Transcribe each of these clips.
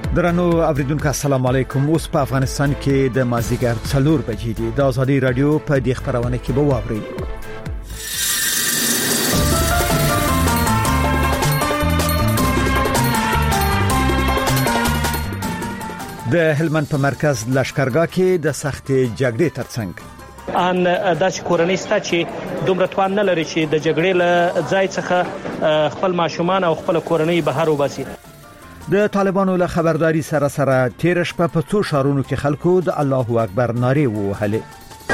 درنو اوریدونکو السلام علیکم. اوس په افغانستان کې د مازیګر 4 بجې دي. د ازادي رادیو په دې خبرونه کې به واورئ. د هلمند په مرکز لشکرګاه کې د سخت جګړې ترڅنګ ان داسې کورنۍ ستا چې دومره توان نه لري چې د جګړې له ځای څخه خپل ماشومان او خپل کورنۍ بهر وباسي. د طالبانو له خبرداري سره تیر شپه په څو شهرونو کې خلکو د الله اکبر نارې ووهلې.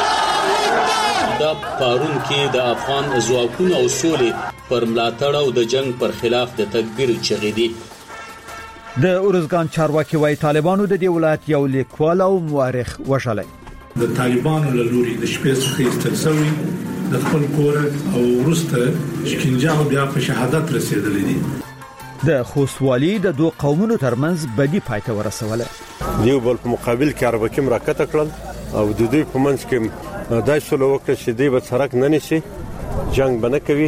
د پارون کې د افغان ځواکونو او سولې پر ملاتړ او د جنگ پر خلاف د تکبیر چغې دي. د اورزګان چارواکي وايي طالبانو د دې ولایت یو لیکوال او مورخ وژلی. د طالبانو له لوري د شپې څخه ایستل شوی د خپل کور او ورسته شکنجه بیا په شهادت رسیدلې دي. د خوستوالي د دوه قومونو ترمنځ بدی پایته ورسوله. یو بل په مقابل کې عربکیم راکته کړل او د دوی په منځ کې دای سره وکړه چې دوی به سرک نه نشي جنگ بنه کوي.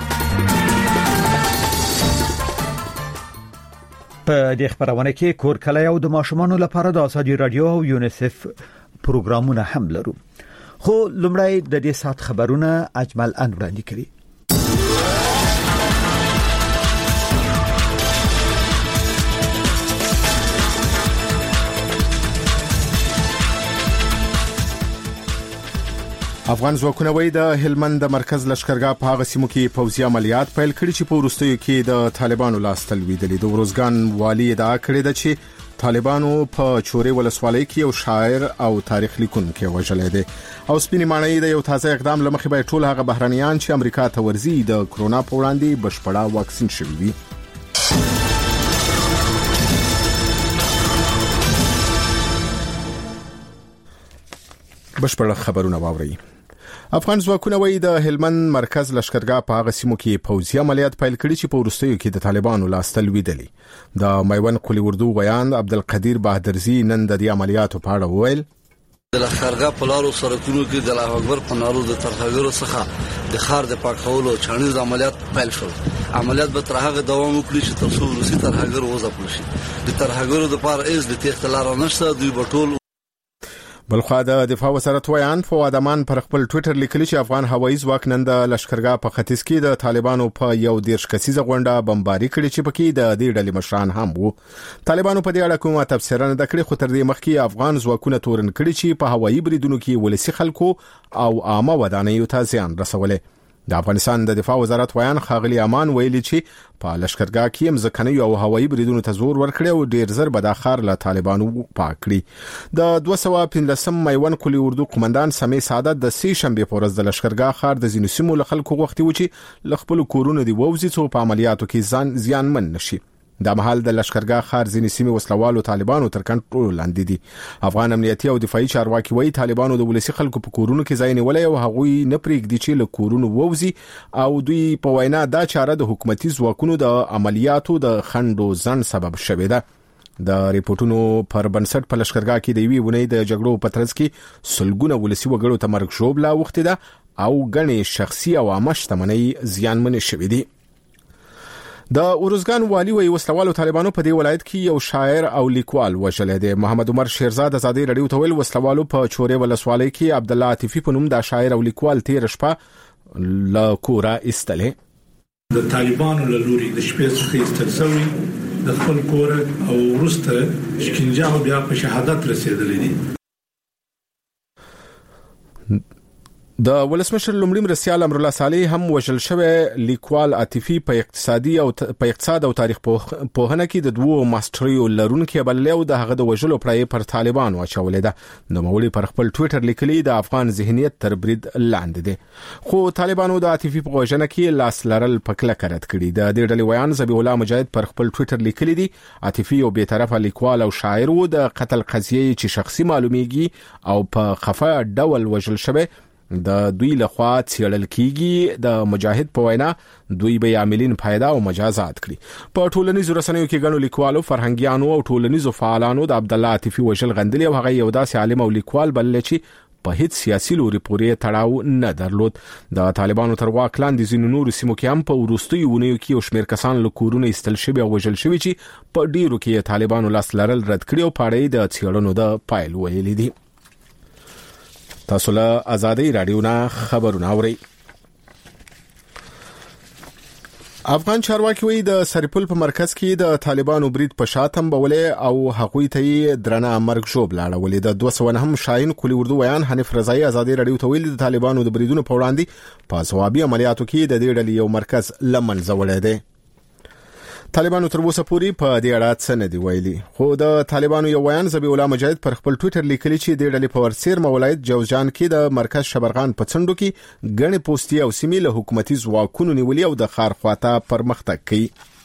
په دې خبرونه کې کور کلی او د ماشومانو لپاره د ازادي رادیو او یونیسف پروګرامونه هم لرو. خو لومړی د دې سات خبرونه اجمل ان وړاندې کړي. افغان ځواکونه وایي د هلمند د مرکز لشکرګاه په هغه سیمو کې پوځي عملیات پیل کړي چې په وروستیو کې د طالبانو لاس تلویدلې. د اورزګان والي ادعا کړې ده چې طالبانو په چورې ولسوالۍ کې یو شاعر او تاریخ لیکونکی وژلی دی. او سپینې ماڼۍ د یو تازه اقدام لمخې به ټول هغه بهرنیان چې امریکا ته ورځي د کرونا په وړاندې بشپړه واکسین شوي وي. بشپړه خبرونه واورئ. افغان ځواکونه وایي د هلمند مرکز لشکرګاه په هغه سیمو کې پوځي عملیات پیل کړي چې په وروستیو کې د طالبانو لاس تلویدلې. د میوند قلی اردو ویان عبدالقدیر بهادرزی نن د دې عملیاتو په اړه وویل. د لشکرګاه په لارو سرکونو کې د الله اکبر په نارو د ترهګرو څخه د ښار د پاکولو چانیز عملیات پیل شول. عملیات به تر هغه دوام وکړي چې تر څو روسي ترهګر وځپل شي. د ترهګرو د پاره ایز د تخت لار نشته. دوی به ټول بلخوا د دفاع وزارت ویان فواد امان پر خپل ټوئیټر لیکلی چې افغان هوایي ځواک نن د لشکرګاه په ختیځ کې د طالبانو په یو 10 کسیزه غونډه بمباري کړې چې پکې د دې ډلې مشران هم وو. طالبانو په دې اړه کومه تفسیر نه کړې خو تر دې مخکې افغان ځواکونه تورن کړي چې په هوایي بریدونو کې ولسی خلکو او عامه ودانیو ته زیان رسولې. د افغانستان د دفاع وزارت ویان خاغلی امان ویلي چې په لشکرګاه کې مزکنی او هوایي بریدونو ته زور ورکړي او ډیر زر به د ښار له طالبانو پاک کړي. د 215 میوند قلی اردو قومندان سمې سعادت د سې شنبه په ورځ د لشکرګاه ښار د ځینو سیمو له خلکو غوښتي و چې له خپل کورونو دی ووځي څو په عملیاتو کې زیانمن نشي. د مهال د لشکرګاه ښار ځینې سیمې وسلوالو طالبانو تر کنټرول لاندې دي. افغان امنیتي او دفاعي چارواکي وایي طالبانو د ولسی خلکو په کورونو کې ځای نیولای او هغوی نه پرېږدي چې له کورونو ووځي او دوی په وینا دا چاره د حکومتي ځواکونو د عملیاتو د خنډو ځن سبب شوې ده. د ریپورتونو پر بنسټ په لشکرګاه کې د وی ونې د جګړو په ترڅ کې سلګونه ولسی وګړو ته مرګ ژوبله وخت ده او غني شخصي او عامه شتمنۍ زیانمن شوې دي. د اورزګان والي وی وسلوالو طالبانو په دې ولایت کې یو شاعر او لیکوال وژلی دی. محمد عمر شیرزاد ازادي رادیو ته ویل وسلوالو په چورې ولسوالۍ کې عبد الله عاطفي په نوم د شاعر او لیکوال تیر شپه له کوره ایستلې. د طالبانو له لوري د شپې څخه ایستل شوی د خپل کور او ورسته شکنجه بیا په شهادت رسیدلې دي. د ولسمشر لومړي مرستیال امرالله صالح هم وژل شوی لیکوال عاطفي په اقتصاد او تاریخ پوهنه کې د دوه ماستریو لرونکي بللې او د هغه د وژلو پرې پر طالبانو اچولې ده. نوموړي پر خپل ټوئیټر لیکلي د افغان ذهنیت تر برید لاندې دي. خو طالبانو د عاطفي په وژنه کې لاس لرل پکله کرت کړي. د دې ډلې ویان ذبیح الله مجاهد پر خپل ټوئیټر لیکلي دي عاطفي او بی‌طرفه لیکوال او شاعر وو. د قتل قضیه چې شخصي معلومیږي او په خفه ډول وژل شوی د دوی لخوا څېړل کیږي. د مجاهد په وینا دوی به عاملین پیدا او مجازات کړي. په ټولنیزو رسنیو کې ګڼو لیکوالو فرهنګیانو او ټولنیزو فعالانو د عبد الله عاطفي وژل غندلي او هغه یو داسې عالم او لیکوال بلل چې په هیڅ سیاسي لوري پورې تړاو نه درلود. د طالبانو تر واک لاندې ځینو نورو سیمو کې هم په وروستیو ونیو کې یو شمېر کسان له کورونو ایستل شوي او وژل شوي چې په ډیرو کې طالبانو لاس لرل رد کړي او پاړې د څېړنو د پایل ویلي دي. تاسو له آزادۍ رادیو نه خبرونه اورئ. افغان چارواکي وایي د سرپل په مرکز کې د طالبانو برید په شاتم بولې او هغوی ته درنه مرګ جوړ لاړولې. د 209 شاهین کلی اردو ویان حنیف رضایی آزادۍ رادیو ته ویلي د طالبانو د بریدونو په وړاندې په ځوابي عملیاتو کې د دې ډلې یو مرکز لمنځه وړی دی. طالبانو تر اوسه پورې په دې اړه څه نه دی ویلي، خو د طالبانو یو ویان ذبیح الله مجاهد پر خپل ټوئیټر لیکلي چې د ډلې په ورسیر ولایت جوزجان کې د مرکز شبرغان په څنډو کې ګڼې پوستي او سیمې له حکومتي ځواکونو نیولې او د ښار خواته پرمختګ کوي.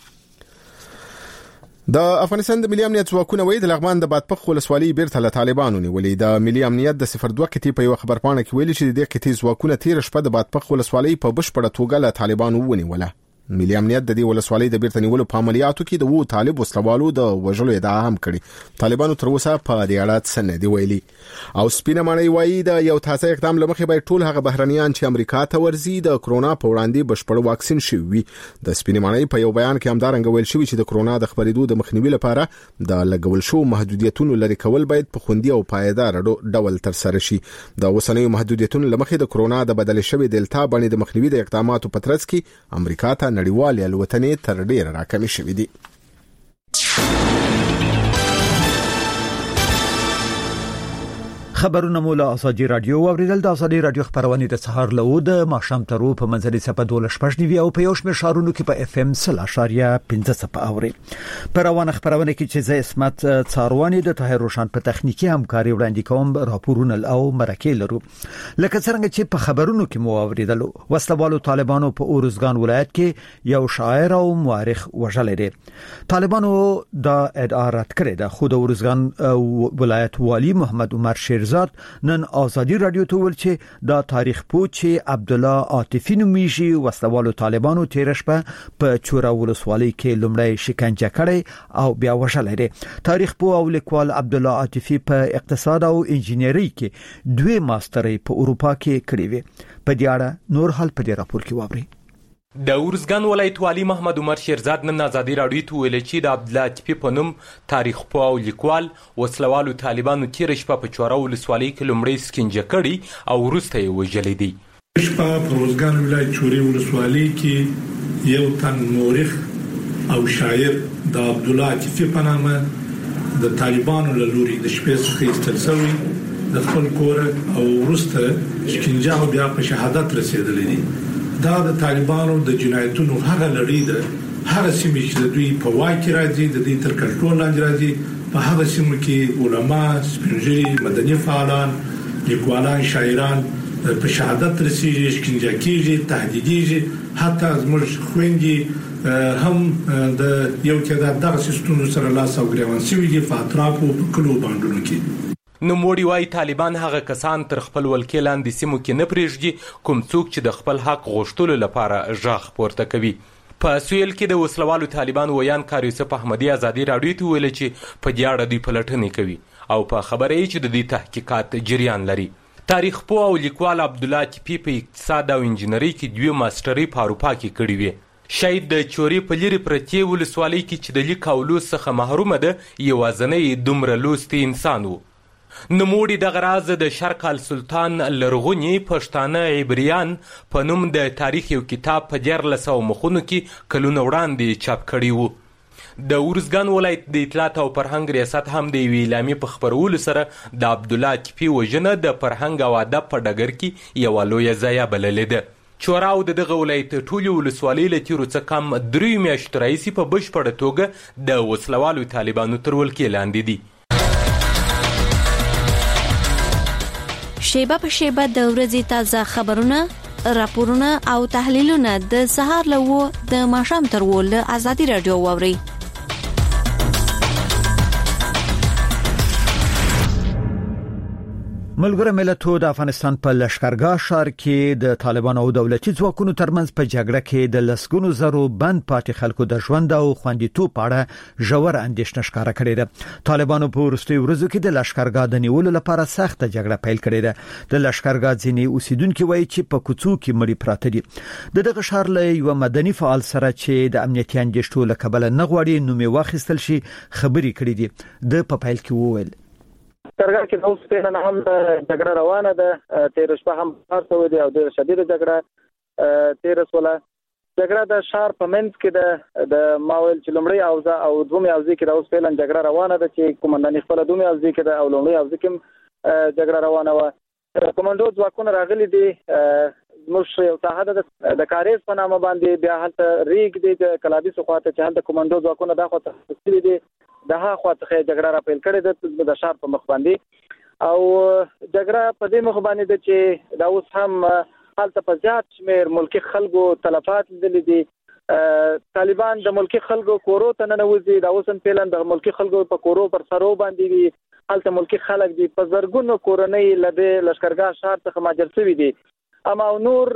د افغانستان د ملي امنیت ځواکونه وایي د لغمان د بادپخ ولسوالۍ بیرته له طالبانو نیولې. د ملي امنیت د 02 قطې په یو خبرپاڼه کې ویلي چې د دې قطې ځواکونه تیر شپه د بادپخ ولسوالۍ په بشپړه توګه له طالبانو ونیوله. ملي امنیت د دې ولسوالۍ د بیرته نیولو په عملیاتو کې د وو طالب وسلوالو د وژلو ادعا هم کړې. طالبانو تر اوسه په دې اړه څه نه دی ویلي. او سپینه ماڼۍ وایي د یو تازه اقدام لمخې باید ټول هغه بهرنیان چې امریکا ته ورځي د کرونا په وړاندې بشپړ واکسین شوي وي. د سپینه ماڼۍ په یو بیان کې همدارنګه ویل شوی چې د کرونا د خپرېدو د مخنیوي لپاره د لګول شو محدودیتونو لري کول باید په خوندي او پایدار ډول تر سره شي. د اوسنیو محدودیتونو لمخې د کرونا د بدل شوی دلتا باندې د مخنیوي د اقداماتو په ترڅ کې امریکا ته نړیوال الوتنې تر ډیره راکمې شوې دي. خبرونه مو له آزادي رادیو اوریدل. د آزادي رادیو خبرونه د سهار له د ماښام ترو په منځري صفه 12 او په یو شمېر شارونو کې په اف ام 0.5 اوري. پر روانه خبرونه کې چې زه اسمت څاروانی د طاهر روشن په تخنیکی همکاري وړاندې کوم راپورونه او مرکې لرو. لکه څنګه چې په خبرونو کې مو اوریدل وسلوالو طالبانو په اورزګان ولایت کې یو شاعر او مورخ وژل دي. طالبانو د ادعا رد کړې ده، خو د اورزګان ولایت والی محمد عمر شیرزاد نن آزادی رادیو ته ویل چې د تاریخ پوه عبد الله عاطفی نومیږي وسلوالو طالبانو تیر شپه په چوره ولسوالۍ کې لومړی شکنجه کړي او بیا وژل دي. تاریخ پوه او لیکوال عبد الله عاطفی په اقتصاد او انجینری کې 2 ماسترۍ په اروپا کې کړې وي. په دې اړه نور حال په دې راپور کې واوري. د اورزګان ولایت والی محمد عمر شیرزاد نن آزادی رادیو ته ویل چې د عبد الله عاطفی په نوم تاریخ پوه او لیکوال وسلوالو طالبانو تیر شپه په چوره ولسوالۍ کې لومړی شکنجه کړي او وروسته یې وژلې دي. شپه په اورزګان ولایت چوره ولسوالۍ کې یو تن مورخ او شاعر د عبد الله عاطفی په نامه د طالبانو له لوري د شپې څخه ایستل شوی د خپل کور او وروسته شکنجه او بیا په شهادت رسیدلې دي. دا د طالبانو د جنایتونو هغه لړۍ ده، هغه سیمه چې د دوی په واکه راځي، د دې تر کنټرول لاندې راځي. په هغه سیمه کې علما، سپینږیري، مدني فعالان، لیکوالان، شاعران په شهادت رسیږي، شکنجه کیږي، تهدیدېږي. حتی زموږ خويندې هم د یو کې دغه سیستم سره لاس او ګریوان شوي دي په اطرافو په کلو باندې کې. نوموړي وايي طالبان هغه کسان تر خپل ولکې لاندې سیمو کې نه پرېږدي کوم څوک چې د خپل حق غوښتلو لپاره غږ پورته کوي. په سویل کې د وسلوالو طالبان ویان کار یوسف احمدي آزادي رادیو ته ویل چې په دې اړه دوی پلټنې کوي او په خبره یې چې د دې تحقیقات جریان لري. تاریخ پوه او لیکوال عبد الله عاطفی په اقتصاد او انجینری کې 2 ماسترۍ په اروپا کې کړې وي. شاید د چورې په لري پرتې ولسوالۍ کې چې د لیک او لوست څخه محرومه ده یوازنۍ دومره لوستي انسان و. نوموړي دغه راز د شرق السلطان لرغونی پښتانه عبریان په نوم د تاریخ یو کتاب په 1400 مخونو کې کلونه وړاندې چاپ کړی وو. د اورزګان ولایت د اطلاعات او فرهنګ ریاست هم د ویلامي په خبرولو سره د عبد الله عاطفی وژنه د فرهنګ او ادب په ډګر کې یو لویه ضایعه بللې ده. چوره او دغه ولایت ټولې ولسوالۍ له تیرو څخه کم 3 میاشتې راهیسې په بشپړه توګه د وسلوالو طالبانو تر ولکې لاندې دي. شیبه په شیبه د ورځې تازه خبرونه، راپورونه او تحلیلونه د سهار له و د ماښام تر و له آزادي رادیو واوري. ملګری ملتونو د افغانستان په لشکرګاه ښار کې د طالبانو او دولتي ځواکونو ترمنځ په جګړه کې د لسګونو زرو بند پاتې خلکو د ژوند او خوندیتوب په اړه ژور اندېښنه ښکاره کړې ده. طالبانو په وروستیو ورځو کې د لشکرګاه د نیولو لپاره سخت جګړه پیل کړې ده. د لشکرګاه ځینې اوسیدونکو وایي چې په کوڅو کې مړي پراته دي. دغه ښار له یو مدني فعال سره چې د امنیتي اندېښنو له کبله نه غواړي نوم یې واخیستل شي خبرې کړې دي. د په پیل کې وویل لشکرګاه کې اوس په نن هم جګړه روانه ده. تیر شپه هم خاصه دي او ډېر شدید جګړه تیر سوله. جګړه د شهر په منځ کې د ماویل چې لومړی او دومي اوځي کې د اوس په نن جګړه روانه ده چې کومندان خپل دومي اوځي کې د او لومړی اوځي کې جګړه روانه و. کومندو ځواکونه راغلي دي مش یو ساحه د کاریز په نامه باندې بیا هلته ریګ دي د کلابي سقاطه چې هلته کومندو ځواکونه د خو ته دي دغه خواته جګړه را پیل کړې د شهر په مخ باندې او جګړه په دې مخ باندې ده چې دا اوس هم حالت په زیات شمیر ملکی خلکو تلفات لیدل دي. طالبان د ملکی خلکو کورو ته نه وځي دا اوس هم پیلن د ملکی خلکو په کورو پر سرو باندې دي. حالت ملکی خلک دي په زرګونو کورنۍ لده لشکرګاه شهر څخه ماجر شوی دي. اما نور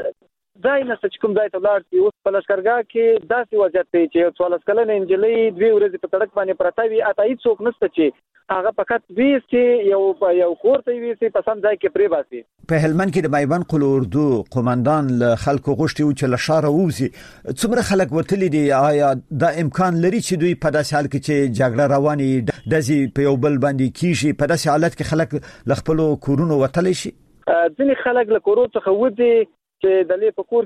ځای نه چې کوم ځای ته لاړ شي اوس په لشکرګاه کې داسې وضعیت دی چې 14 کلنه انجلۍ 2 ورځې په سړک باندې پراته وي اته هیڅ څوک نشته چې هغه فقط وي یو کور ته وي په سم ځای کې پری باسي. په هلمند کې د مایبند قل اردو قومندان له خلکو غوښتي و چې له شاره ووزي. څومره خلک وتلی دي؟ آیا دا امکان لري چې دوی په داسې حال کې چې جګړه رواني دزي په یو بل باندې کیږي په داسې حالت کې خلک له خپل کورونو وتلی شي؟ ځینې خلک له کورونو څخه وځي چې د لې په کور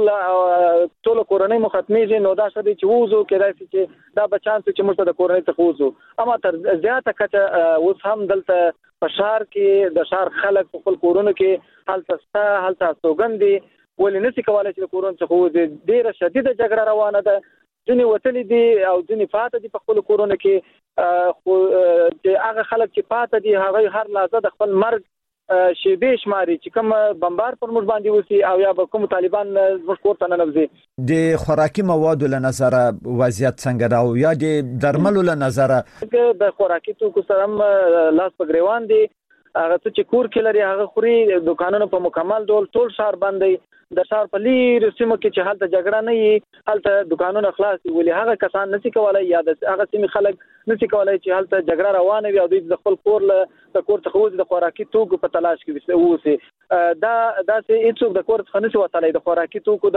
کې ټول کورنۍ مختميږي نو دا شته چې ووزو کې چې دا بچان چې موږ د کورنۍ څخه ووزو. اما تر زیاته کچه اوس هم دلته په شهر کې د شهر خلک په خپل کورونو کې حالت سوګندي ولې نشي کولای چې کورونو څخه ووزي. ډیره شدیده جګړه روانه ده. ځینې وتلي دي او ځینې فاته دي په خپل کورونو کې. خو هغه خلک چې فاته دي هغه هر لحظه د خپل مرګ شیبه شماري چې کوم بمبار پر موږ باندې وسی او یا به کوم طالبان موږ کوړه نه نوځي. د خوراکي موادو له نظر وضعیت څنګه دا او یا د درملو له نظر د خوراکي توکو سره لاس په گریوان دي. هغه چې کور کې لري هغه خوري. دکانونو په مکمل ډول ټول شهر باندې د شهر په لیر سیمه کې چې حالت جګړه نه وي حالت دکانونه خلاص دي ولې هغه کسان نشي کولای یا د هغه سیمه خلک نشي کولای چې حالت جګړه روانه وي او د خپل کور څخه وځي د خوراکي توکو په تلاش کې ووسی. دا چې هیڅوک د کور څخه نشي وتلای د خوراکي توکو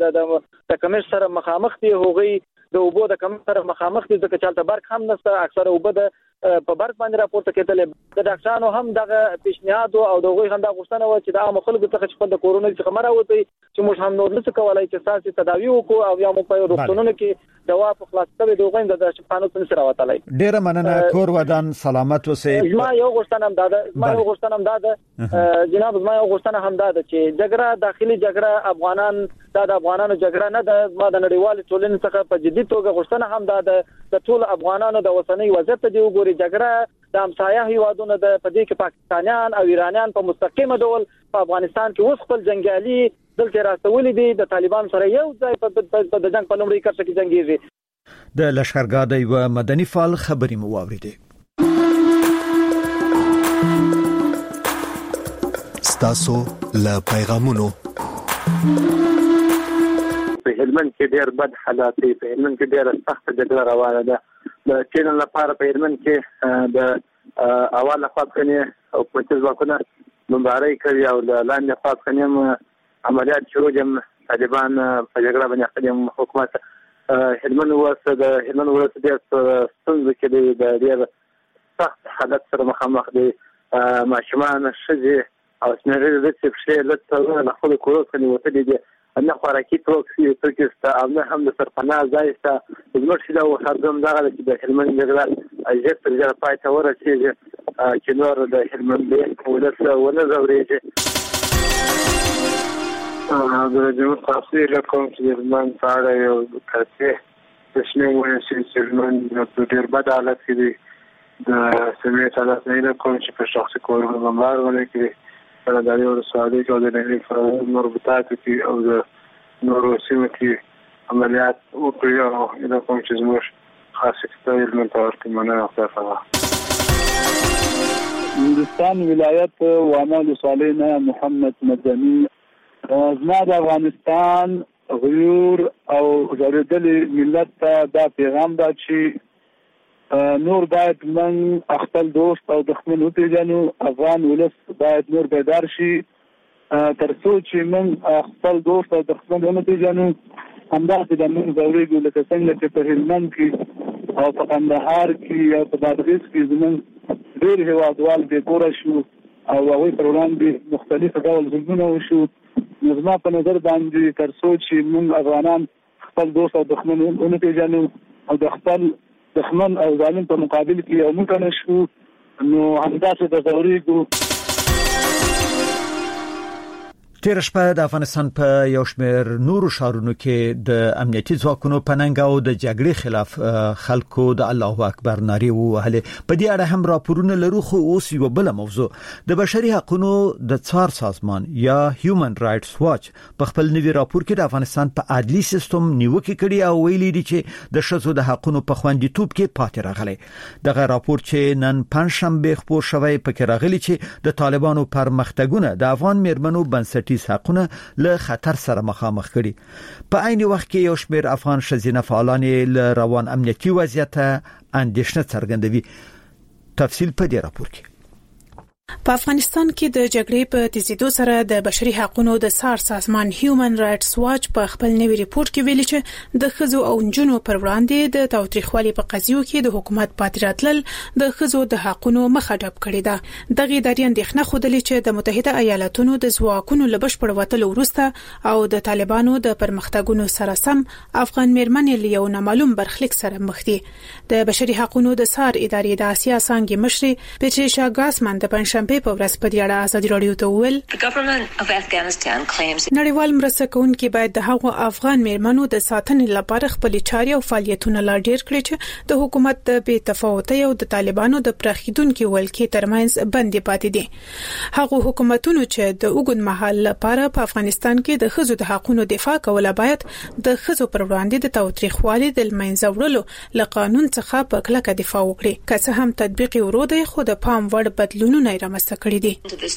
د کمښت سره مخامخ دي. هغوی د اوبو د کمښت سره مخامخ دي ځکه چې حالت برق هم نشته. اکثره اوبه په برق باندې راپورته کېدل. د ډاکټرانو هم دغه پیشنهاد او دغه هم د غوښتنه و چې د عام خلکو څخه خپل د کورونو څخه مراوځي چې موږ هم نور څه کولای چې تاسو تداوی وکړو او یا مو په روغتونونو کې دوا په خلاصوي دوغې د شفانو څخه راوتلای. ډیره مننه. کور ودان سلامت اوسئ. ما یو غوښتنه هم داده جناب ما یو غوښتنه هم داده چې جګړه داخلي جګړه افغانان د افغانانو جګړه نه ده. ما د نړیوال ټولنې څخه په جدي توګه غوښتنه هم داده د ټول افغانانو د وطني وضعیت دی وګوري. جګړه د همسایه هیوادونو د پدې کې پاکستانیان او ایرانیان په مستقیمه ډول په افغانستان کې اوس خپل جنگیالي دلته راستولي دي د طالبان سره یو ځای په د جنگ په لومړي کرښه کې جنگيږي. د لشکرګاه د یو مدني فعال خبري مو واوریدې. ستاسو له پیغامونو په هلمند کې ډېر بد حالات دي. په هلمند کې ډېر سخت جګړه روانه ده. د چینل لپاره په هلمند کې د اول خپلنی او پولیس ځواکونه مبارزه کوي او د لاندې خپلنی عملیات شروع دي. طالبان په جګړه باندې خپل حکومت هلمند ورسره د هلمند ورسره ډېر ستونزې کې د ډېر سخت حالت سره مخامخ دي. ماشومان شذي او سمره د څه لته نه خپل کورو څخه وتلي دي. نه خوراکي توکي ستا او نه هم د سرپناه ځای ستا زموږ چې دا هردم دغه چې د هلمند جګړه اجازه تر ځای پای ته ورسېږي چې نور د هلمند ولس ونه ځورېږي. د جمهور تاسو له کوم چې هلمند په اړه یو کاسي تشنه وایي چې هلمند په ډېر بد حالت کې دي. د سمیت حالت نه کوم چې په شخصي کورونو بمبار ولکې د دې ورسالي او د نړۍ فرهنګ مربوطات کې او د نورو سیمو کې عملیات وکړي او دا کوم چې زموږ خاصه ستایل من تاسو مننه تاسو نورستان ولایت وانه صالحنا محمد مدني زما د افغانستان غیور او غړدل ملت ته دا پیغام دا چې نور باید من خپل دوست او دښمن وپیژنو افغان ولس باید نور بیدار شي ترڅو چې من خپل دوست او دښمن وپیژنو همداسې د موږ ضروري لکه څنګه چې په هلمند کې او په کندهار کې او په بادغیس کې زموږ ډېر هېوادوال بې کوره شو او هغوی پر وړاندې مختلف ډول ظلمونه وشو. نو زما په نظر باندې تر څو چې موږ افغانان خپل دوست او دښمن ونه پېژنو او د خپل دښمن او ظالم په مقابل کې یو موټی نه شو نو همداسې د ضروري تیر شپه د افغانستان په یو شمېر نورو ښارونو کې د امنیتي ځواکونو په ننګ او د جګړې خلاف خلکو د الله اکبر نارې ووهلې. په دې اړه هم راپورونه لرو خو اوس یو بل موضوع د بشري حقوقو د څار سازمان یا هیومن رائټس واچ په خپل نوي راپور کې د افغانستان په عدلي سیستم نیوکه کړې او ویلي دي چې د ښځو د حقوقو په خوندیتوب کې پاتې راغلي. دغه راپور چې نن پنځشنبه خپور شوی پکې راغلي چې د طالبانو پرمختګونه د افغان میرمنو بنسټ حقونه له خطر سره مخامخ کړي. په عین وخت کې یو شمېر افغان ښځینه فعالان له روان امنیتي وضعیت اندېښنه څرګندوي. تفصیل په دې راپور کې. په افغانستان کې د جګړې په تیزیدو سره د بشري حقوقو د څار سازمان هیومن رائټس واچ په خپل نوي ریپورت کې ویلي چې د ښځو او نجونو پر وړاندې د تاوتریخوالي په قضیو کې د حکومت پاتې راتلل د ښځو د حقوقو مخه ډب کړې ده. دغه ادارې اندېښنه خوده چې د متحده ایالاتونو د ځواکونو له بشپړ وتلو وروسته او د طالبانو د پرمختګونو سره سم افغان میرمنې له یو نامعلوم برخلیک سره مخ دي. د بشري حقوقو د څار ادارې د آسیا څانګې مشر پټریشا ګاسمن د پنځشنبه په ورځ په دې اړه ازادي راډیو ته وویل نړیوال مرسته کوونکي باید د هغو افغان میرمنو د ساتنې لپاره خپل چاري او فعالیتونه لا ډیر کړي چې د حکومت د بې تفاوتۍ او د طالبانو د پراخیدونکو ولکې ترمنځ بندي پاتې دي. هغه حکومتونو چې د اوږد مهال لپاره په افغانستان کې د ښځو د حقوقو دفاع کوله باید د ښځو پر وړاندې د تاوتریخوالي د منځه وړلو له قانون څخه په کلکه دفاع وکړي. که څه هم تطبیق ورو دی خو د پام وړ بدلونونه رامنځته کړي دي.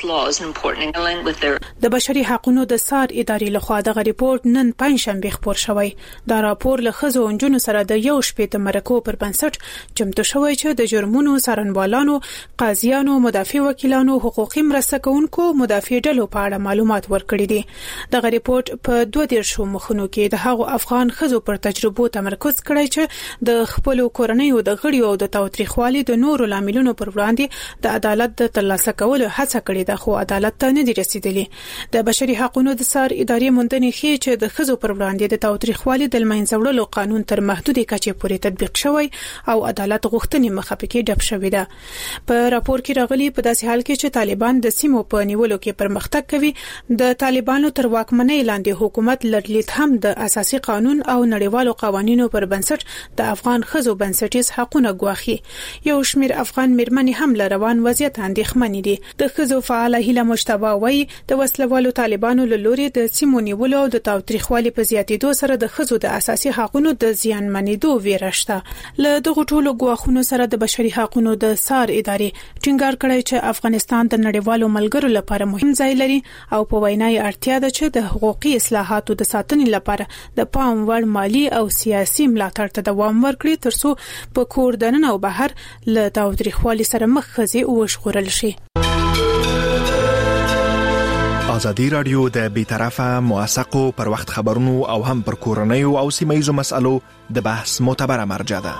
د بشري حقوقو د څار ادارې لخوا دغه ریپورت نن پنځشنبه خپور شوی. دا راپور له ښځو او نجونو سره د یو شپې مرکو پر بنسټ چمتو شوی چې د جرمونو څارنوالانو، قاضیانو، مدافع وکیلانو، حقوقي مرسته کوونکو، مدافع ډلو په اړه معلومات ورکړي دي. دغه ریپورت په 22 مخونو کې د هغو افغان ښځو پر تجربو تمرکز کړی چې د خپل کورنۍ او د غړیو او د تاوتریخوالي د نورو لاملونو پر وړاندې د عدالت د ترلاسه کولو هڅه کړې ده خو عدالت ته نه دي رسیدلي. د بشري حقوقو د څار ادارې موندنې ښيي چې د ښځو پر وړاندې د تاوتریخوالي د منځه وړلو قانون تر محدودې کچې پورې تطبیق شوی او عدالت غوښتنې مخه پکې ډب شوې ده. په راپور کې راغلي په داسې حال کې چې طالبان د سیمو په نیولو کې پرمختګ کوي، د طالبانو تر واکمنۍ لاندې حکومت لړلیت هم د اساسي قانون او نړیوالو قوانینو پر بنسټ د افغان ښځو بنسټیز حقوقونه ګواښي. یو شمېر افغان میرمنې هم له روان وضعیت اندېښمنې دي. د ښځو فعاله هیله مجتبی وایي د وسلوالو طالبانو له لوري د سیمو نیولو او د تاوتریخوالي په زیاتېدو سره د ښځو د اساسي حقوقو د زیانمنېدو ویره شته. له دغو ټولو ګواښونو سره د بشري حقوقو د څار ادارې ټینګار کړی چې افغانستان د نړیوالو ملګرو لپاره مهم ځای لري او په وینا یې اړتیا ده چې د حقوقي اصلاحاتو د ساتنې لپاره د پام وړ مالی او سیاسي ملاتړ ته دوام ورکړي ترڅو په کور دننه او بهر له تاوتریخوالي سره مخ ښځې وژغورل شي. ازادي راډیو د بیطرفه موثقو پر وخت خبرونو او هم پر کورنیو او سیمه‌ییزو مسالو د بحث معتبره مرجع ده.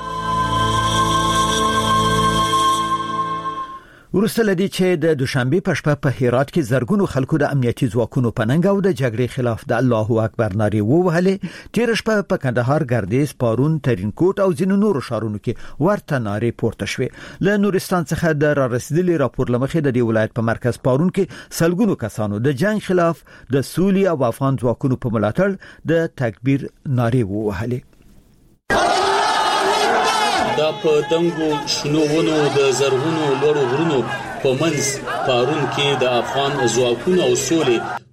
ورسته لدی چې د دوشنبه په شپه په هرات کې زرګونو خلکو د امنیتي ځواکونو په ننګ او د جګړې خلاف د الله اکبر نارې ووهلې. تیر شپه په کندهار، ګردیز، پارون، ترینکوټ او ځینو نورو ښارونو کې ورته نارې پورته شوې. له نورستان څخه د رارسیدلي راپور لمخې د دې ولایت په مرکز پارون کې سلګونو کسانو د جنگ خلاف د سولې او افغان ځواکونو په ملاتړ د تکبیر نارې ووهلې. دا په دنګو شنو ونو د زرغونو لوړو غرونو په منځ پارون کې د افغان ځواکونو او سولې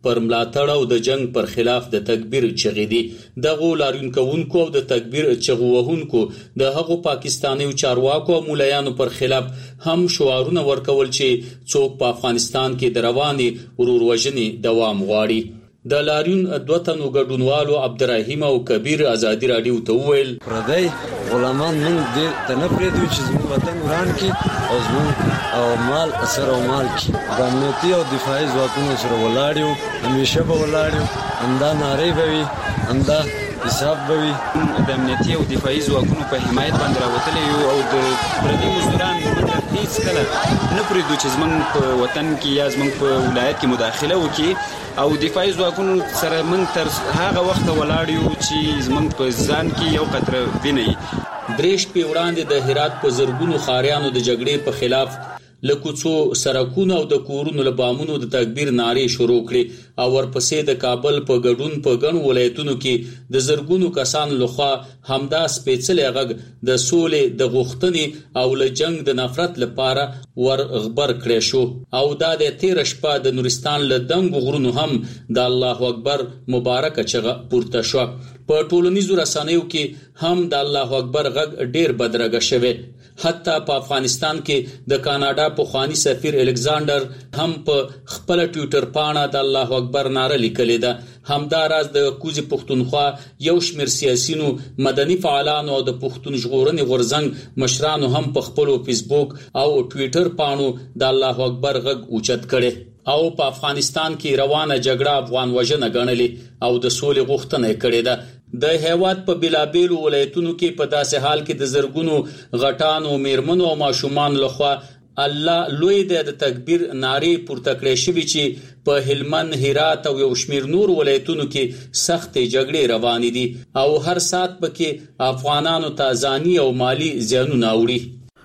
پر ملاتړ او د جنگ پر خلاف د تکبیر چغې دي. دغه لاریون کوونکو او د تکبیر چغوهونکو د هغو پاکستاني چارواکو او مولایانو پر خلاف هم شعارونه ورکول چې څوک په افغانستان کې د رواني وروروژنې دوام غواړي. د لاریون دوه تنو ګډونوالو عبدالرحیم او کبیر ازادي رادیو ته وویل پردی غلامان موږ د نه پرېږدو چې زموږ وطن وران کړي او زموږ مال سره او مال کړي. د امنیتي او دفاعي ځواکونو سره ولاړ یو، همیشه به ولاړ یو، همدا نارې به وي، همدا حساب به وي. د امنیتي او دفاعي ځواکونو په حمایت باندې راوتلي یو او د پردي مزدوران هیڅ کله نه پرېږدو چې زموږ په وطن کې یا زموږ په ولایت کې مداخله وکړي او دفاعي ځواکونو سره موږ تر هغه وخت ولاړ یو چې زموږ په ځان کې یو قطره ویني. درې شپې وړاندې د هرات په زرګونو خاریانو د جګړې په خلاف لکوڅو سرکونو او د کورونو له بامونو د تکبیر نارې شروع کړې او ورپسې د کابل په ګډون په ګڼو ولایتونو کې د زرګونو کسانو لخوا همدا سپېڅلې غږ د سولې د غوښتنې او له جنگ د نفرت لپاره ورغبر کړی شو. او دا د تیر شپه د نورستان له دنګو غرونو هم د الله اکبر مبارکه چغه پورته شو. په ټولنیزو رسنیو کې هم د الله اکبر غږ ډیر بدرګه شوی. حتی په افغانستان کې د کاناډا پخوانی سفیر الکساندر هم په خپل ټوئیټر پاڼه د الله اکبر ناره لیکلې ده. همداراز د کوزي پښتونخوا یو شمېر سیاسيونو، مدني فعالانو او د پښتون ژغورنې غورځنګ مشرانو هم په خپل فیسبوک او ټوئیټر پاڼو د الله اکبر غږ اوچت کړي او په افغانستان کې روانه جګړه افغان وژنه ګڼلې او د سولې غوښتنه کړې ده. د هیواد په بلابېلو ولایتونو کې په داسې حال کې د زرګونو غټانو، میرمنو او ماشومان لخوا الله لوی د تکبیر نارې پورته کړې شوې چې په هلمند، هرات او یو شمېر نور ولایتونو کې سخت جګړې روانې دي او هر سات پکې افغانانو ته ځاني او مالی زیانونه اوړي.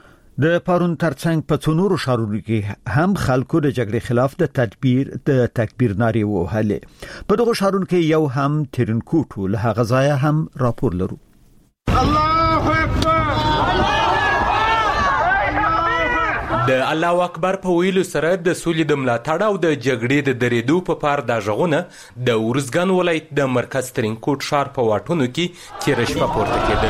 د پرون ترڅنګ په څونورو شهرونو کې هم خلکو د جګړې خلاف د تکبیر نارې وهلې. په دغه شهرونو کې یو هم ترنکوټو له هغه ځایه هم راپور لرو. الله اکبر. د الله اکبر په ویلو سره د سولې د ملاتړ او د جګړې د درېدو په پار د ژغونه د ورزګان ولایت د مرکز ترنکوټ ښار په واټونو کې تیر شپه پورته کېدل.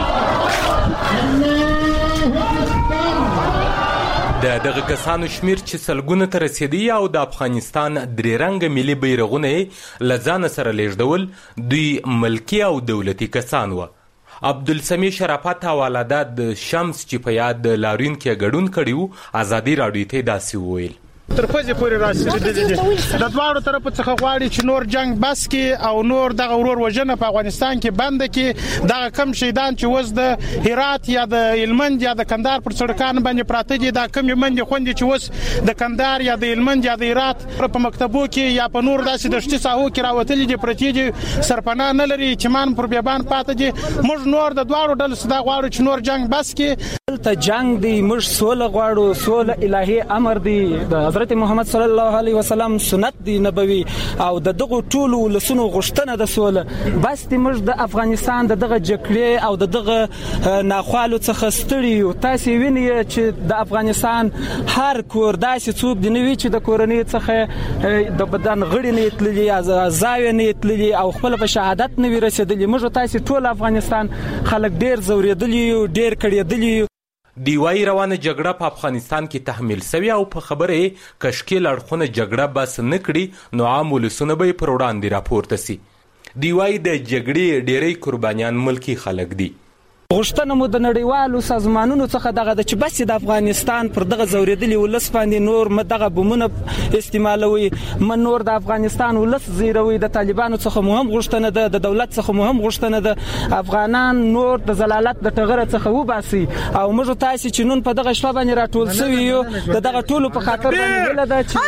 دغه کسانو شمیر چې سلګونه ته رسیدي او د افغانستان درې رنګ ملي بیرغونه لزان سره لیږدول دوی ملکی او دولتي کسان و. عبدالسمی شرافت حواله د شمس چې په یاد لاریون کې ګډون کړیو ازادي راډیو ته داسې وویل. تر پځې پورې راسېدلې دي. د دواړو طرفو څخه غواړي چې نور جنگ بس کې او نور دغه ورور وژنه په افغانستان کې بند کې. دغه کم شهیدان چې وز د هرات یا د هلمند یا د کندهار پر سړکانو باندې پراته دي، دا کم منډي خوندې چې وز د کندهار یا د هلمند یا د هرات په مکتبو کې یا په نور داسې دشتي ساحو کې راوتلي دي، پرتی دي، سرپناه نه لري، چمان پر بیابان پاتې دي. موږ نور د دواړو ډلو صدا غواړو چې نور جنگ بس کې. ته جنگ دی، موږ سوله غواړو، سوله الهي امر دی، د حضرت محمد صلی الله علیه وسلم سنت دی نبوي او د دغه ټولو لسونو غشتنه د سوله بس دی. موږ د افغانستان دغه جګړې او دغه ناخوالو څخه ستړي یو. تاسو وینئ چې د افغانستان هر کور داسې څوک دی نوي چې د کورنۍ څخه د بدن غړي نه تللي، زاویه نه تللي او خپل په شهادت نه رسیدلی. موږ تاسو ټول افغانستان خلک ډیر زوریدلی یو، ډیر کړیدلی یو. دیوای روانه جګړه په افغانستان کې تحمیل سوي او په خبره کشکیل اړخونه جګړه بس نکړي نو عام ولسونه به پر وړاندې راپورته سي. دیوای د جګړې ډېری قربانیان ملکی خلک دي. غوښتنه مو د نړیوالو سازمانونو څخه دغه د چې بس د افغانستان پر دغه زوریدلی ولس باندې نور مدغه بمونه استعمالوي، من نور د افغانستان ولس زیروي. د طالبانو څخه مهم غوښتنه ده، د دولت څخه مهم غوښتنه ده افغانان نور د زلالت د ټغره څخه وباسي. او موږ تاسو چې نن په دغه شپه باندې راټول سوي یو دغه ټولو په خاطر باندې ولدا چې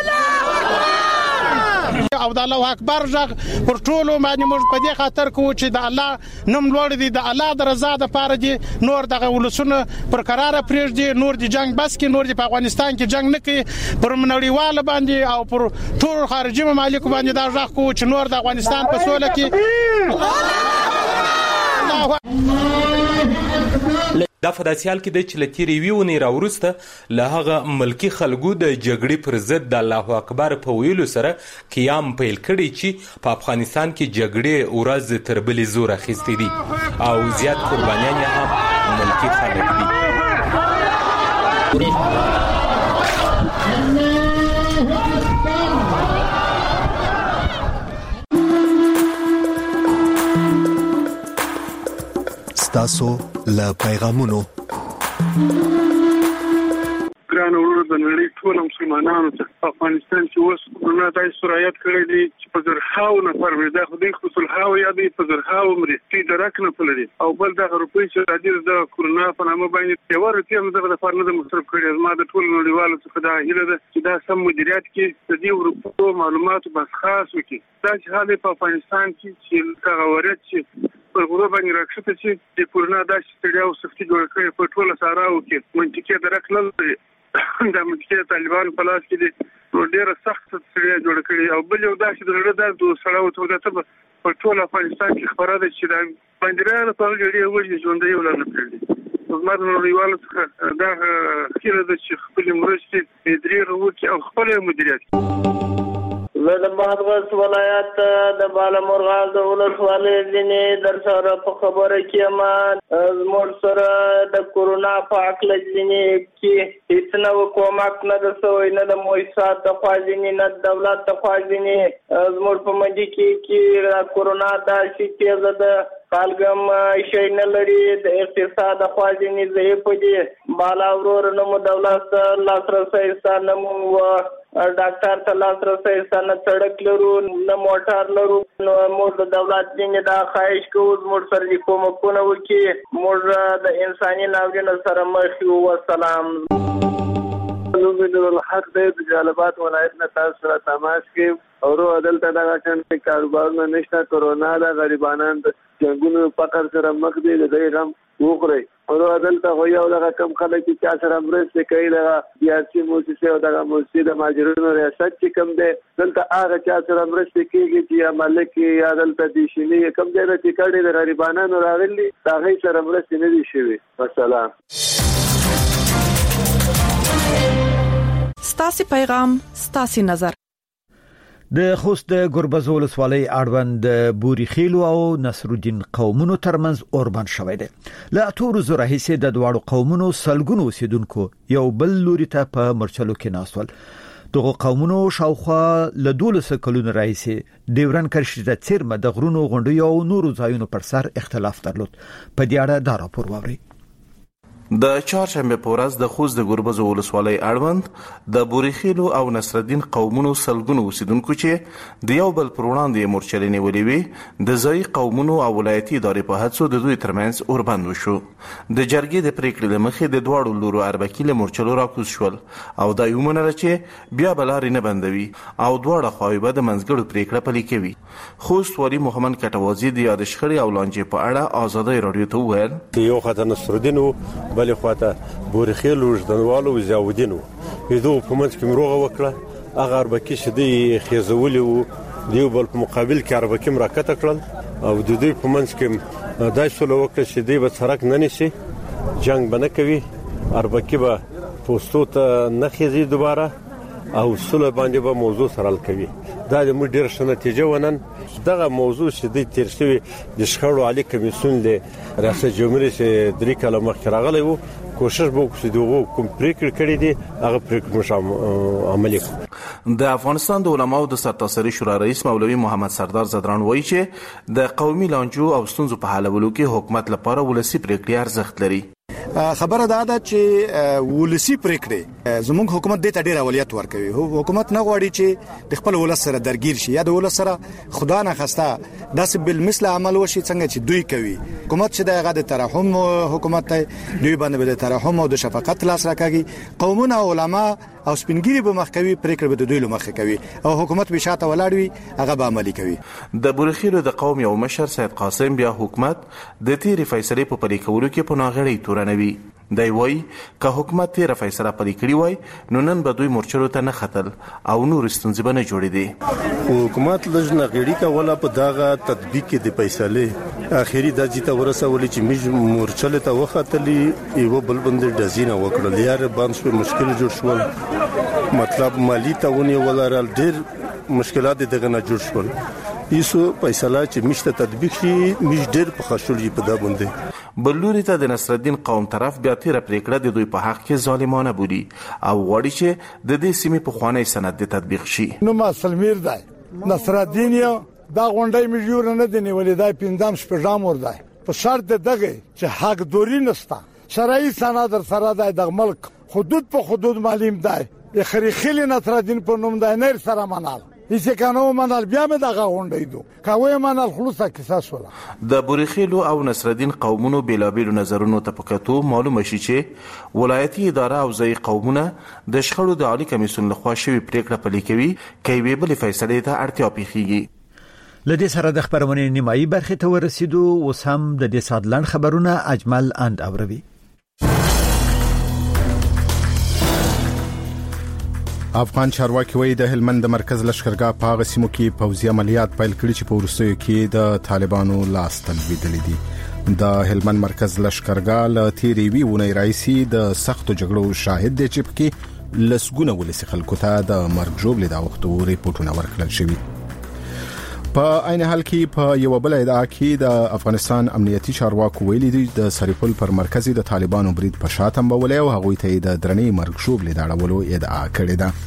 او د الله اکبر ژغ پر ټولو باندې موږ په دې خاطر کوو چې د الله نوم لوړ دی، د الله د رضا د پاره دی. نور دغه ولسونه پر قرار پرېږدي، نور د جنگ بس کې، نور د افغانستان کې جنگ نه کوي. پر نړیواله باندې او پر ټول خارجي ممالک باندې دا ژغ کوو چې نور د افغانستان په سوله کې دا په داسې حال کې دی چې له تېرې یوې اونۍ راوروسته له هغه ملکي خلکو د جګړې پر ضد د الله اکبر په ویلو سره قیام پیل کړی چې په افغانستان کې جګړې ورځ تر بلې زور اخیستې دي او زیات قربانیان یې هم ملکي خلک دي. ستاسو له پیغامونو ګران ورور د نړۍ ټول مسلمانانو ته په افغانستان کې اوس کورونا داسې سرایت کړی دی چې په زرهاو نفر مړه دا خو دوی خصوصلهاو یادوي په زرهاو مړه درک نه پلري او بل دغه روپۍ چې راځي د کورونا په نامه باندې یو روپۍ هم دغه د فارنه د مصرف کړي. زما د ټول نړیوالو څخه دا هیله ده چې دا سم مدیریت کې د دې روپو معلوماتو بس خاص وکړي. دا چې حال په افغانستان کې چې هغه ورته چې په غوړه باندې راکښته چې د کورونا داسې ستړیا او سختي جوړ کړي په ټوله ساراو کې منطقي درک لري د منطقي طالبان په لاس کې د ډېر سخت ستړیا جوړ کړي او بل یو داسې د سړاو ته په ټوله افغانستان کې خبره ده چې د باندې په غړي وجه ژوند یو لاره کړی. زما د نړیوالو څخه دا خیره ده چې خپل مرستې درې وکړي او خپل مدیریت. زه د بادغیس ولایت د بالامرغال د ولسوالۍ ځینې در سره په خبره کې ما زموږ سره د کورونا په اړه ځینې کې هیڅ نه کومک نه ده شوی، نه د مؤسسات د خوا ځینې، نه د دولت د خوا ځینې. زموږ په منډي کې کورونا داسې تیزه ده کالګم شي نه لري، د اقتصاد د خوا ځینې ضعیف دي. بالا ورور نه مو دولت لاسرسی سره نه مو ډاکټر ته لاسرسی سره نه سړک لرو نه موټر لرو. نو موږ د دولت ځینې دا خواهش کوو زموږ سره د کومکونه وکړي، موږ د انساني ناورین سره مخ یو. والسلام. الحق د جلالآباد ولایت نه تاسو سره تماس کې اورو عدالت دا څنګه کاروبارونه نشته، کورونا د غریبانان د جنگونو فقر سره مخ دي، د دې غم وکړي. اورو عدالت خو یو دغه کم خلک چې سره مرسته کوي دغه سیاسي مؤسسه او دغه مؤسسه د ماجرونو ریاست چې کم دی دلته هغه چې سره مرسته کوي چې عمل کې عدالت دي شنی کم دی چې کړي د غریبانو راغلي هغه سره مرسته نه دي شوی. والسلام. ستاسو پیغام ستاسو نظر. د خوست د ګربز ولسوالۍ اړوند د بوري خیلو او نصرالدین قومونو ترمنځ اوربند شوی دی. له اتورو زره هیڅ د دواړو قومونو سلګونو اوسیدونکو یو بل لوري ته په مرچلو کې ناستول. دغه قومونو شاوخوا له 12 کلونو راځي ډیورن کرښې د څیرمه د غرونو غونډیو او نورو ځایونو پر سر اختلاف درلود. په دې اړه دا راپور واوري. د چهارشنبه په ورځ د خوست د ګربز ولسوالۍ اړوند د بوريخیلو او نصرالدین قومونو سلګونو اوسیدونکو چې د یو بل پر وړاندې مورچلې نیولې وي د ځایي قومونو او ولایتي ادارې په هڅو د دوی ترمنځ اوربند وشو. د جرګې د پریکړې له مخې د دواړو لورو اربکي له مورچلو راکوز شول او دا یو منله چې بیا بلارې نه بندوي او دواړه خواوې به د منځګړو پریکړه پلي کوي. خوست والي محمد کټوازي د یاد شخړې او لانجې په اړه آزادۍ رادیو ته وویل یو خاطر نصرالدین بل خواته بوريخیل وجدانوالو زاودینو یدو په منځ کې مروغه وکړه هغه اربکي شدي خيزولي او دیو بل په مقابل کې اربکي مراکته کړل او د دوی په منځ کې داسې وکړه چې دی به سرک نه نشي جنگ بنه کوي اربکي به پوسټو ته نه خيزي دوباره او سله باندې به موضوع سره حل کوي. دا د مو ډیر ښه نتیجه ونن دغه موضوع چې د تیر شوی د شخړو عالی کمیسیون له ریاست جمهوریت درې کاله مخکې راغلی وو کوشش وکړو چې دغه کوم پریکړه کړې دي هغه پریکړه عملي کړو. د افغانستان د علماو د سرتاسري شورا رئیس مولوي محمد سردار زدران وایي چې د قومي لانجو او ستونزو په حلولو کې حکومت لپاره ولسی پریکړې ارزښت لري. خبره ده چې ولسی پریکړې زموږ حکومت د ډېر اولویت ورکوي. حکومت نه غواړي چې د خپل ولس سره درگیر شي یا د ولس سره خدا نه خواسته داسې بل مثل عمل وشي څنګه چې دوی کوي. حکومت چې دغه د ترحم حکومت دی دوی باندې د ترحم او د شفقت لاس راکاږي. قومونه او علما او سپینګری به مخکوي پریکړه به دوی لمخه کوي او حکومت به شاته ولاړ وي هغه به عملي کوي. د بوريخیلو د قوم یو مشر سید قاسم بیا حکومت د تیری فیصله په پلي کولو کې په ناغړې تورنوي. دی وایي که حکومت تیره فیصله پلي کړې وای نو نن به دوی مورچلو ته نه ختل او نور ستونزې به نه جوړېدې. حکومت لږ نغېړي کوله په دغه تطبیق کې د فیصلې اخیری د جته ورسولې چې موږ مورچلو ته وختلې یو بل باندې ډزینه وکړل یار باندې په مشکل جوړ شول مطلب مالی تعاون ولرل ډېر مشکلات دغه نه جوړ شول ایسو فیصله چې مشته تطبیق شي مش ډېر په خښول په دا باندې. بلوري ته د نصرالدین قوم طرف بیا تیره پریکړه د دوی په حق کې ظالمانه بولي او غواړي چې د دې سیمې په خوانی سند د تطبیق شي. نو ما سلمیر دی نصرالدین یو دا غونډي مجور نه دی نیولې دا پیندام شپږم ور دی په شرط دغه چې حق دوری نستا شرعي سند در سره د ملک حدود په حدود معلوم دی خریخلی نصرالدین په نوم د نیر سره منال هیڅ کانو منال بیا مې دغه غونډې دو کاوه منال خلاصه قصاص ولا. د بورخیلو او نصرالدین قومونو بیلابیلو نظرونو ته پکاتو معلومه شي چې ولایتي اداره او ځای قومونه د شخړو د عالی کمیسیون لخوا شوی پریکړه پلي کوي کوي بل فیصله ته اړتیا پیښیږي. لدې سره د خبرونه نیمایي برخه ته ورسېدو اوس هم د دې سادلند خبرونه اجمل اند اوروي. افغان چارواکي وایي د هلمند د مرکز لشکرګاه په هغه سیمو کې پوځي عملیات پیل کړي چې په وروستیو کې د طالبانو لاس تلویدلې دي. د هلمند مرکز لشکرګاه له تیرې وی ونې راځي د سختو جګړو شاهد دی چې پکې لسګونه ولسی خلکو ته د مرګ ژوبل د وختو ریپورتونه ورکړل شوي. په عین حال کې په یو بل ادعا کې د افغانستان امنیتي چارواکو ویلي دي د سریپل پر مرکزي د طالبانو برید په شاتم بولې او هغه ته د درنې مرګ شوبل د اړولو ادعا کړې ده.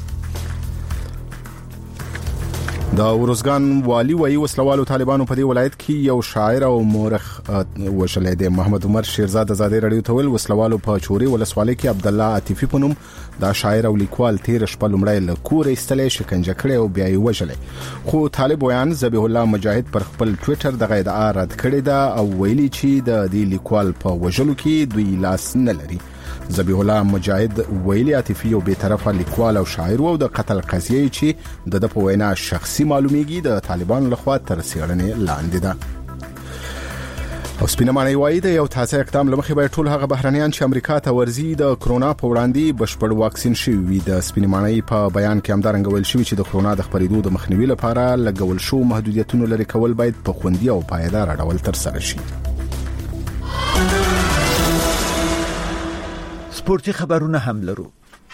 د ورزګان والی وایي وسلوالو طالبانو په دې ولایت کې یو شاعر او مورخ وشلې دی. محمد عمر شیرزاد آزادي رادیو ته ویل وسلوالو په چوري ولسوالۍ کې عبد الله عاطفي په نوم دا شاعر او لیکوال تیر شپه لومړی له کور ایستلې شکنجه کړي او بیا یې وژلې خو طالب ویان ذبیح الله مجاهد پر خپل ټوئیټر دغه ادعا رد کړې ده او ویلي چې د دې لیکوال په وژلو کې دوی لاس نه لري. ذبیح الله مجاهد ویلي عاطفي او بی‌طرفه لیکوال او شاعر او د قتل قضیه چې د په وینا شخصي معلومیږي د طالبانو لخوا تر څېړنې لاندې ده. او سپینمانه وایي د یو تازه اقدام لمخې به ټول هغه بهرنیان چې امریکا ته ورځي د کرونا په وړاندې بشپړ واکسین شوي وي. د سپینمانه په بیان کې همدارنګه ویل شوی چې د کرونا د خپرېدو د مخنیوي لپاره لګول شو محدودیتونو لرې کول باید په خوندي او پایدار ډول ترسره شي. سپورتي خبرونه هم لرو.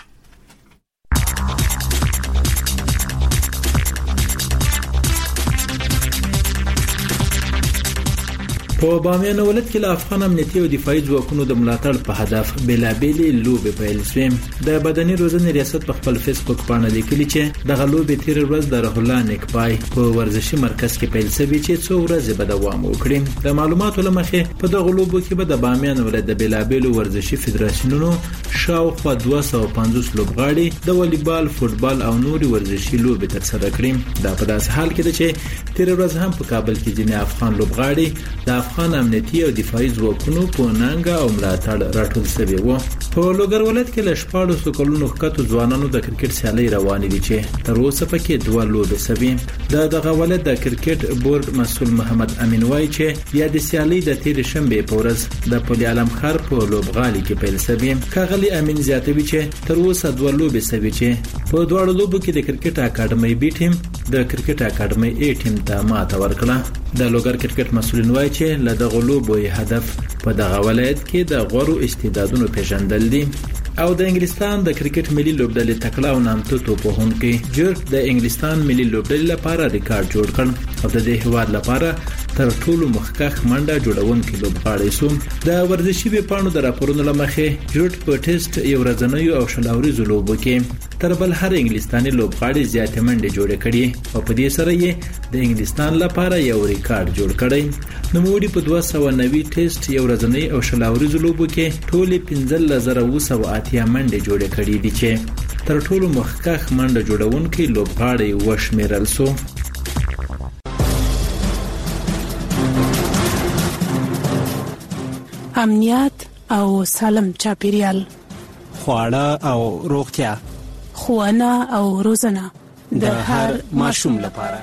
په بامیان ولایت کې له افغان امنیتي او دفاعي ځواکونو د ملاتړ په هدف بېلابېلې لوبې پیل شوې. د بدني روزنې ریاست په خپل فیسبوک باندې لیکلي چې دغه لوبې تیر ورځ د رح الله نیکپای په ورزشي مرکز کې پیل شوې چې څو ورځې به دوام وکړي. د معلوماتو لمخې په دغه لوبو کې به د بامیان ولایت د بېلابېلو ورزشي فدراسیونونو شاوخوا 250 لوبغاړي د والیبال، فوتبال او نوري ورزشي لوبې ترسره کړې. دا په داسې حال کې ده چې تیر ورځ هم په کابل کې ځینې افغان لوبغاړي د افغان امنیتي او دفاعي ځواکونو په ننګ او ملاتړ راټول شوي وو. په لوګر ولایت کې له 14 کلونو ښکته ځوانانو د کرکټ سیالۍ روانې دي چې تر اوسه پکې 2 لوبې شوي. د ولایت د کرکټ بورډ مسؤل محمد امین وایي چې یا د سیالۍ د تیر شنبه په ورځ د پولي عالم خار په لوبغالي کې پیل شوي. کاغلی امین زیاتوي چې تر اوسه 2 لوبې شوي چې په دوه لوبو کې د کرکټ اکیډمي بي ټیم د کرکټ اکیډمي A ټیم ته ماته ورکړه. د لوګر کرکټ مسؤلین وایي چې له دغه لوبو هدف په دغه ولایت کې د غوړو استعدادونو پیژندل دي. او د انګلستان د کرکټ ملي لوبډلې تکړه او نامتو توپوهونکي جورج د انګلستان ملي لوبډلې لپاره ریکارډ جوړ کړ او د دې هواد لپاره تر ټولو مخکښ منډه جوړونکي لوبغاړی شو. د ورزشي ویبپاڼو د راپورونو لمخې جورج په ټیسټ یو ورځنیو او شلاوريزو لوبو کې تر بل هر انګلستاني لوبغاړي زیاتې منډې جوړې کړې او په دې سره یې د انګلستان لپاره یو ریکارډ جوړ کړی. نوموړي په 290 ټیسټ یو ورځنی او شلاوريزو لوبو کې ټولې 15980 منډې جوړې کړې دي چې تر ټولو مخکښ منډه جوړونکي لوبغاړي وشمیرل شو. امنیت او سالم چاپیریال، خواړه او روغتیا، ښوونه او روزنه د هر ماشوم لپاره.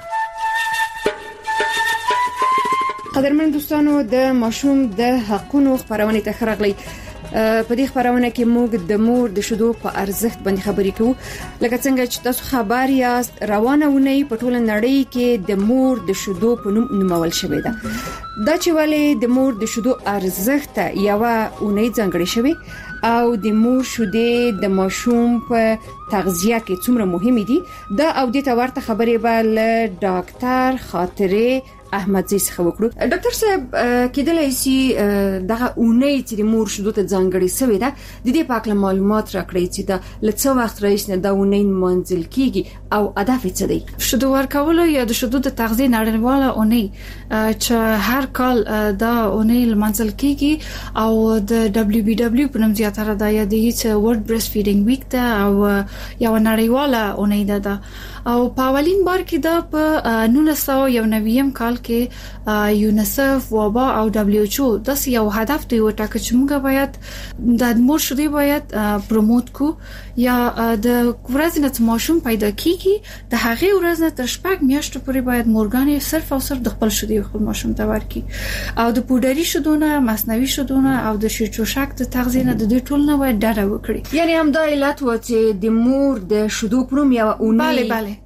قدرمن دوستانو، د ماشوم د حقونو خبرونه ته خبرغلی. په دې خبرونه کې موږ د مور د شیدو په ارزښت باندې خبرې کوو. لکه څنګه چې تاسو خبر یاست روانه ونې په ټوله نړۍ کې د مور د شیدو په نوم نومول شوې ده. دا چې ولې د مور د شیدو ارزښت یو ونې ځانګړې شوی او د مور شیدې د ماشوم په تغذیه کې څومره مهمه دي دا او د تورته خبرې به ډاکټر خاطره احمدزی څخه وکړو. ډاکټر صاحب کېدلای شي دغه اونۍ چې د مور شیدو ته ځانګړې شوې ده د دې په اړه معلومات راکړئ چې دا لڅ وخت راځي دا اونۍ منځل کیږي او هدف څه دی؟ شیدو ورکول یا د شیدو د تغذیه نړیواله اونۍ چې هر کال دا اونۍ منځل کیږي او د WBW په نوم زیاتره دا یادېږي چې ورلد برېست فیډینګ ویک ده او یو نړیواله اونۍ ده او په اولین بار کې دا په 1990 کال کې یونیسف وبا او WHO د یو هدف دی وټاکل چې موږ باید د مور شیدې باید پروموټ کو یا د ورځې نه ماشوم پیدا کیږي د هغه ورځ نه تر شپږ میاشتو پورې باید مورګانې صرف او صرف د خپل شیدې خپل ماشوم ته ورکړي او د پودري شیدونه مصنوعي شیدونه او د شیرچوشک د تغذیه نه د دې ټول نه باید ډډه وکړي. یعنی هم دا علت و چې د مور د شیدو پروم یا اونۍ بله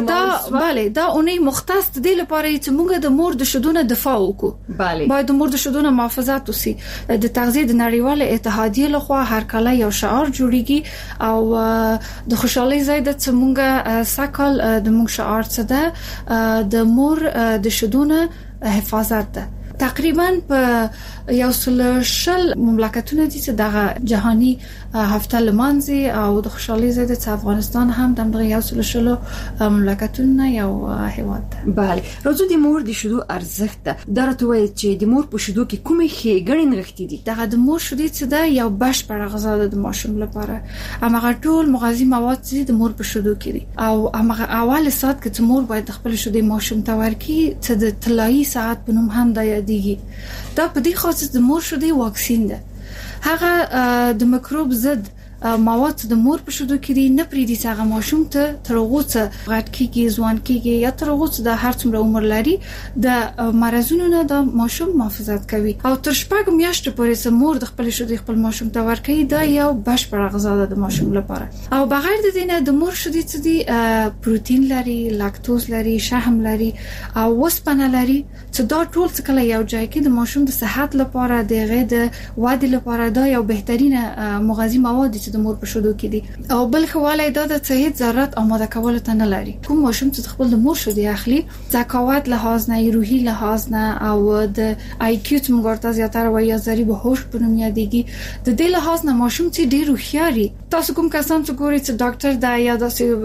دا اونۍ مختص دی لپاره چې موږ د مور د شیدو نه دفاع وکړو. باید د مور د شیدو نه محافظت وسی. د تغذیه د نړیواله اتحادیه لخوا هر کله یو شعار جوړیږي او د خوشحالي ځای د چې موږ سکل د موږ شعار څه ده د مور د شیدو نه حفاظت ده. تقریبا په یو سل مملکتونه دي چې دغه جهانی هفته لمانځي او د خوشحالي زده چې افغانستان هم دغه یو سل مملکتونه یو هیواد ده. بله راځو د مور د شیدو ارزښت ده. دا راته وایي چې د مور په شیدو کې کومې ښېګڼې نغښتې دي؟ دغه د مور شیدې چې ده یو بشپړه غذا ده د ماشوم لپاره. هغه ټول مغذي مواد چې د مور په شیدو کې دي او هغه اول ساعت کې چې مور باید خپل شیدې ماشوم ته ورکړي چې د طلایي ساعت په نوم هم دا دا په دې خاصه د مور شیدې واکسین ده. هغه د میکروب ضد مواد د مور په شیدو کې دي نه پریدي چې هغه ماشوم ته تر هغه غټ کیږي ځوان کیږي یا تر هغه د هر څومره عمر لري د مرزونو نه د ماشوم محافظت کوي او تر شپږ میاشتې پورې چې مور د خپل شیدې خپل ماشوم ته ورکوي دا یو بشپړه غذا ده د ماشوم لپاره. او بغیر د دې نه د مور شیدې چې دي پروتین لري، لاکتوز لري، شحم لري او وسپنه لري چې دا ټول څه کله یو ځای کې د ماشوم د صحت لپاره د غږ وادي لپاره دا یو بهترینه مغذي مواد د مور په شیدو کې دي. او بل خواله دا د صحت ضرورت آماده کول ته نه لري. کوم ماشوم چې خپل د مور شیدې اخلي ذکاوت لحاظ نه، روحي لحاظ نه او د آی کیو څنګه ورته زیاتره وایي ضریب هوش په نوم یادېږي د دې لحاظ نه ماشوم چې ډیر هوښیاري. تاسو کوم کسان چې ګوري چې ډاکټر دا یا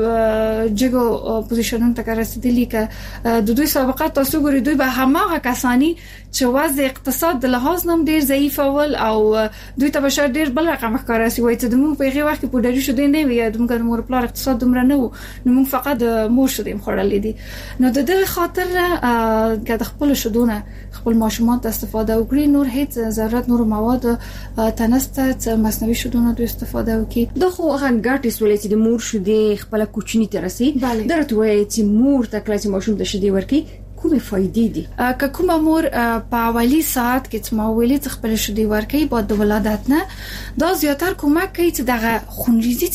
د جګو پوزیشنونو ته رسیدلی ک د دوی سابقه تاسو ګوري دوی به هماغه کسانی چې وضع اقتصاد د لحاظ نم ډیر ضعیف ول او دوی ته بشر ډیر بل رقم ښکارا سی وایي چې د مور په هغه وخت کې پودري شیدې نه وي یا د مور پلار اقتصاد دومره نه وو نو موږ فقط د مور شیدې خورلې دي. نو د دې خاطر که د خپل شیدو نه خپل ماشومان ته استفاده وکړي نور هیڅ ضرورت نور مواد تنسته چې مصنوعي شیدو نه استفاده وکړي. دا خو هغه ګټې سولې چې د مور شیدې خپل کوچنی ته رسي. درته وایي چې مور ته کله چې ماشوم ته شیدې ورکړي کومه فائدې دي؟ که کومه مور په اولی ساعت کې چې ما ویلې خپل شیدې ورکړي بعد د ولادت نه دا زیاتره کومک کوي چې دغه خونریزي